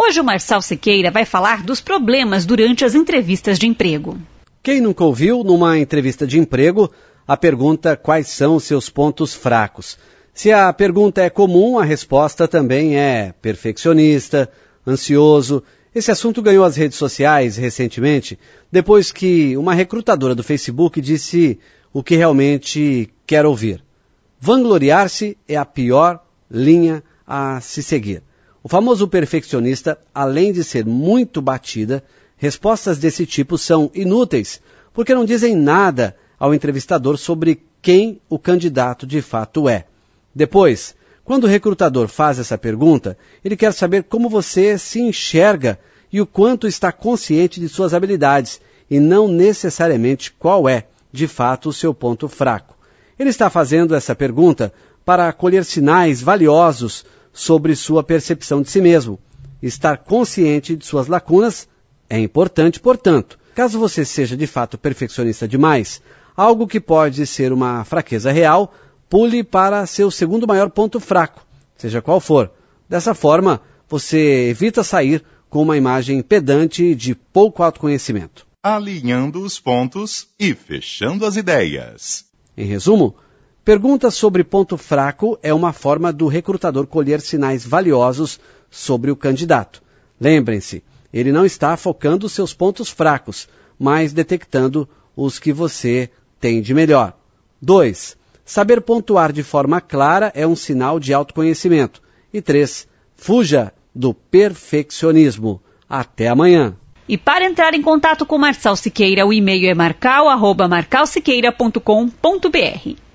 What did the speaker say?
Hoje o Marçal Siqueira vai falar dos problemas durante as entrevistas de emprego. Quem nunca ouviu, numa entrevista de emprego, a pergunta quais são os seus pontos fracos? Se a pergunta é comum, a resposta também é perfeccionista, ansioso. Esse assunto ganhou as redes sociais recentemente, depois que uma recrutadora do Facebook disse o que realmente quer ouvir. Vangloriar-se é a pior linha a se seguir. O famoso perfeccionista, além de ser muito batida, respostas desse tipo são inúteis, porque não dizem nada ao entrevistador sobre quem o candidato de fato é. Depois, quando o recrutador faz essa pergunta, ele quer saber como você se enxerga e o quanto está consciente de suas habilidades, e não necessariamente qual é, de fato, o seu ponto fraco. Ele está fazendo essa pergunta para colher sinais valiosos sobre sua percepção de si mesmo. Estar consciente de suas lacunas é importante, portanto, caso você seja de fato perfeccionista demais, algo que pode ser uma fraqueza real, pule para seu segundo maior ponto fraco, seja qual for. Dessa forma, você evita sair com uma imagem pedante de pouco autoconhecimento. Alinhando os pontos e fechando as ideias. Em resumo, perguntas sobre ponto fraco é uma forma do recrutador colher sinais valiosos sobre o candidato. Lembrem-se, ele não está focando seus pontos fracos, mas detectando os que você tem de melhor. 2. Saber pontuar de forma clara é um sinal de autoconhecimento. E 3. Fuja do perfeccionismo. Até amanhã. E para entrar em contato com Marçal Siqueira, o e-mail é marcal@marcalsiqueira.com.br.